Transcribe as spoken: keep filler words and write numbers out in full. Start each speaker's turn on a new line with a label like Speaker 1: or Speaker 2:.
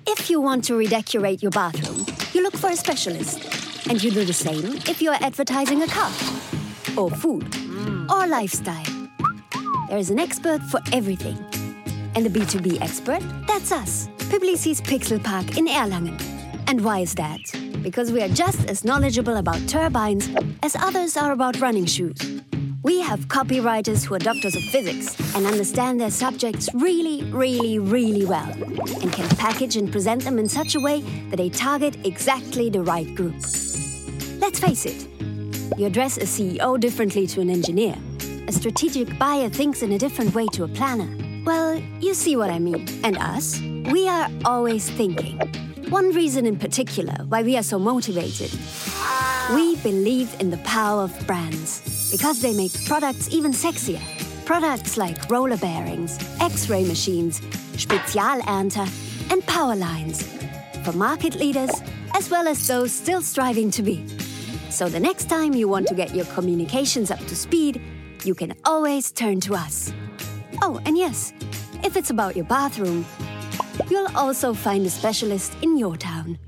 Speaker 1: If you want to redecorate your bathroom, you look for a specialist. And you do the same if you're advertising a car, or food, mm. or lifestyle. There is an expert for everything. And the B two B expert, that's us, Publicis Pixelpark in Erlangen. And why is that? Because we are just as knowledgeable about turbines as others are about running shoes. We have copywriters who are doctors of physics and understand their subjects really, really, really well, and can package and present them in such a way that they target exactly the right group. Let's face it, you address a C E O differently to an engineer. A strategic buyer thinks in a different way to a planner. Well, you see what I mean. And us? We are always thinking. One reason in particular why we are so motivated. We believe in the power of brands, because they make products even sexier. Products like roller bearings, X-ray machines, Spezialernter, and power lines. For market leaders, as well as those still striving to be. So the next time you want to get your communications up to speed, you can always turn to us. Oh, and yes, if it's about your bathroom, you'll also find a specialist in your town.